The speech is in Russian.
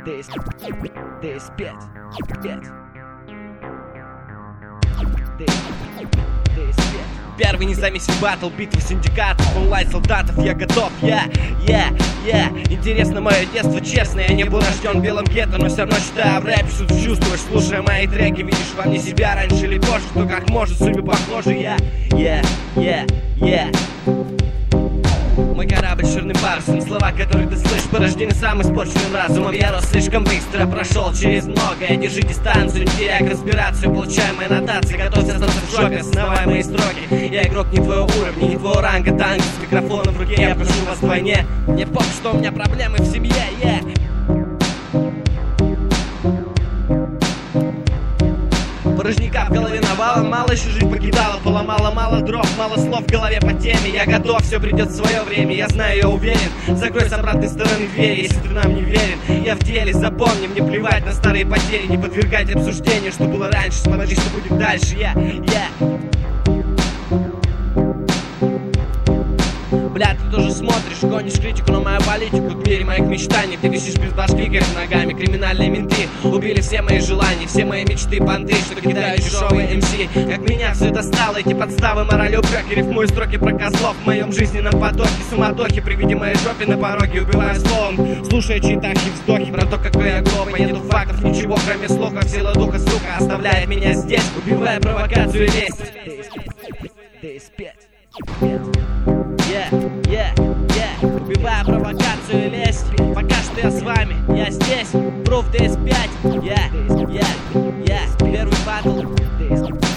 DS5. Первый независимый батл, битва синдикатов, онлайн солдатов, я готов, Интересно мое детство, честно, я не был рожден в белом гетто, но все равно читаю в рэпе, что ты чувствуешь, слушая мои треки, видишь во мне себя раньше или позже, кто как может, судьбы похожи, Мой корабль с черным парусом, слова, которые ты слышишь, порождены самым испорченным разумом. Я рос слишком быстро, прошел через многое. Держи дистанцию, не теряй конспирацию, получаемые нотации. Готовься остаться в шоке, основай мои строки. Я игрок не твоего уровня, не твоего ранга, танк с микрофоном в руке, я прошу вас вдвойне. Мне похуй, что у меня проблемы в семье, Порожняка в голове навалом, мало еще жизнь покидала, поломала мало дров, мало слов в голове по теме. Я готов, все придет в свое время, я знаю, я уверен. Закрой с обратной стороны двери, если ты нам не верен. Я в деле, запомни, мне плевать на старые потери, не подвергать обсуждению, что было раньше, смотри, что будет дальше, Бля, ты тоже смотришь, гонишь критику на мою политику. В мире моих мечтаний ты висишь без башки, вверх ногами. Криминальные менты убили все мои желания, все мои мечты, банды, что кидают дешевые МС. Как меня все достало, эти подставы, мораль, упреки. Рифмую строки про козлов в моем жизненном потоке. Суматохи при виде моей жопы на пороге, убиваю словом, слушая чьи-то вздохи про то, какой я глупый. Нету фактов, ничего, кроме слухов. Сила духа, сука, оставляет меня здесь, убивая провокацию и лесть. DS5. Убивая провокацию и лезть. Пока что я с вами, я здесь. Proof DS5. Первый батл.